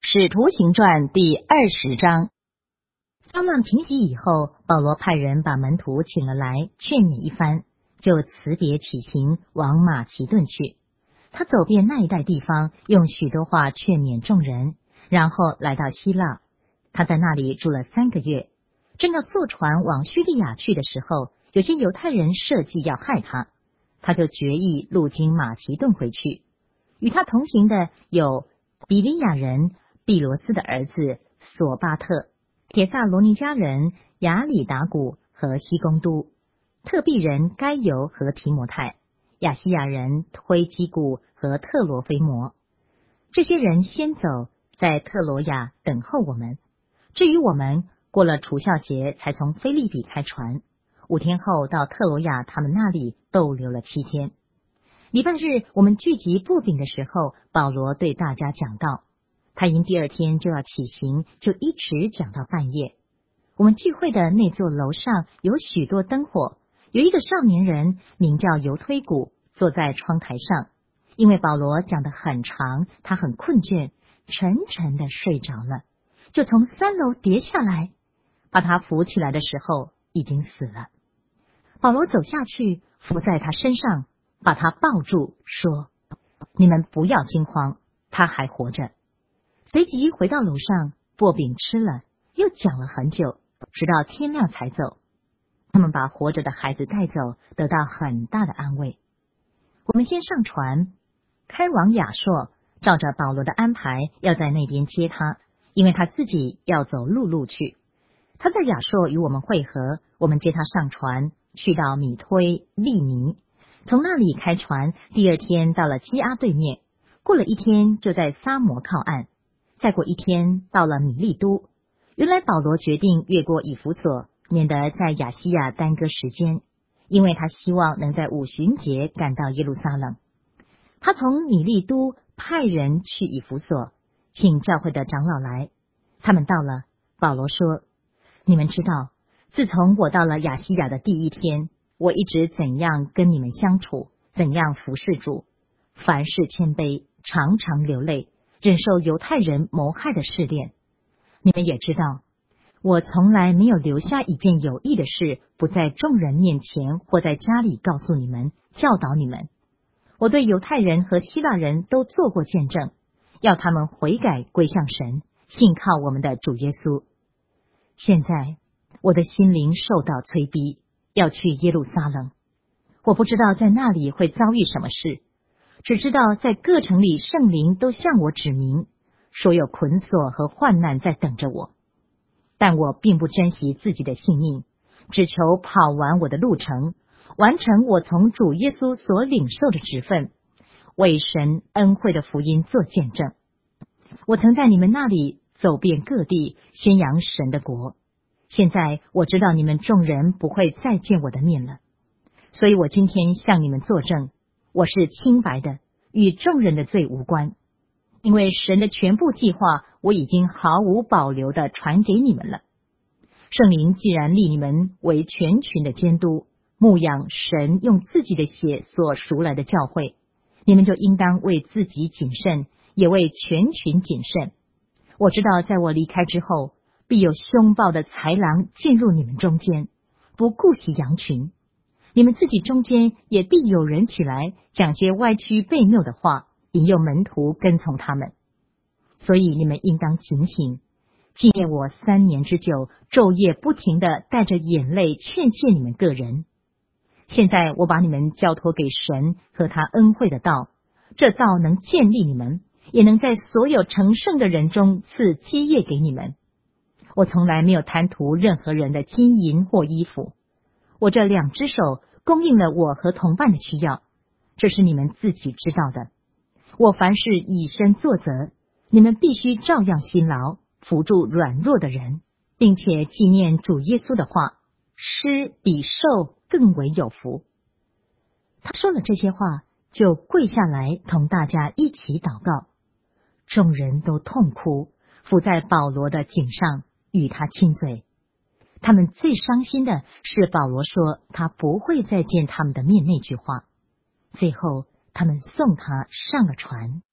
使徒行传第20章。骚乱平息以后，保罗派人把门徒请了来，劝勉一番，就辞别起行，往马其顿去。他走遍那一带地方，用许多话劝勉众人，然后来到希腊。他在那里住了3个月。正要坐船往叙利亚去的时候，有些犹太人设计要害他，他就决意路经马其顿回去。与他同行的有比利亚人毕罗斯的儿子索巴特、帖撒罗尼迦人亚里达古和西公都、特庇人该犹和提摩太、亚西亚人推基古和特罗菲摩。这些人先走，在特罗亚等候我们。至于我们，过了除酵节才从腓立比开船，5天后到特罗亚他们那里逗留了7天。礼拜日我们聚集布饼的时候，保罗对大家讲道。他因第2天就要起行，就一直讲到半夜。我们聚会的那座楼上有许多灯火，有一个少年人名叫犹推古，坐在窗台上。因为保罗讲得很长，他很困倦，沉沉的睡着了，就从3楼跌下来。把他扶起来的时候，已经死了。保罗走下去，伏在他身上，把他抱住，说：你们不要惊慌，他还活着。随即回到楼上，擘饼吃了，又讲了很久，直到天亮才走。他们把活着的孩子带走，得到很大的安慰。我们先上船，开往亚朔，照着保罗的安排，要在那边接他，因为他自己要走陆路去。他在亚朔与我们会合，我们接他上船，去到米推利尼，从那里开船，第2天到了基阿对面，过了1天就在撒摩靠岸，再过1天到了米利都。原来保罗决定越过以弗所，免得在亚细亚耽搁时间，因为他希望能在5旬节赶到耶路撒冷。他从米利都派人去以弗所，请教会的长老来。他们到了，保罗说：你们知道，自从我到了亚细亚的第1天，我一直怎样跟你们相处，怎样服侍主，凡事谦卑，常常流泪，忍受犹太人谋害的试炼。你们也知道，我从来没有留下一件有益的事，不在众人面前或在家里告诉你们，教导你们。我对犹太人和希腊人都做过见证，要他们悔改归向神，信靠我们的主耶稣。现在我的心灵受到催逼，要去耶路撒冷。我不知道在那里会遭遇什么事，只知道在各城里圣灵都向我指明，说有捆锁和患难在等着我。但我并不珍惜自己的性命，只求跑完我的路程，完成我从主耶稣所领受的职分，为神恩惠的福音做见证。我曾在你们那里走遍各地，宣扬神的国。现在我知道你们众人不会再见我的面了，所以我今天向你们作证，我是清白的，与众人的罪无关。因为神的全部计划，我已经毫无保留地传给你们了。圣灵既然立你们为全群的监督，牧养神用自己的血所赎来的教会，你们就应当为自己谨慎，也为全群谨慎。我知道在我离开之后，必有凶暴的豺狼进入你们中间，不顾惜羊群。你们自己中间也必有人起来，讲些歪曲悖谬的话，引诱门徒跟从他们。所以你们应当警醒，纪念我3年之久，昼夜不停地带着眼泪劝诫你们个人。现在我把你们交托给神和他恩惠的道，这道能建立你们，也能在所有成圣的人中赐基业给你们。我从来没有贪图任何人的金银或衣服，我这2只手供应了我和同伴的需要，这是你们自己知道的。我凡事以身作则，你们必须照样辛劳，扶助软弱的人，并且纪念主耶稣的话，施比受更为有福。他说了这些话，就跪下来同大家一起祷告。众人都痛哭，伏在保罗的颈上，与他亲嘴。他们最伤心的是保罗说他不会再见他们的面那句话。最后他们送他上了船。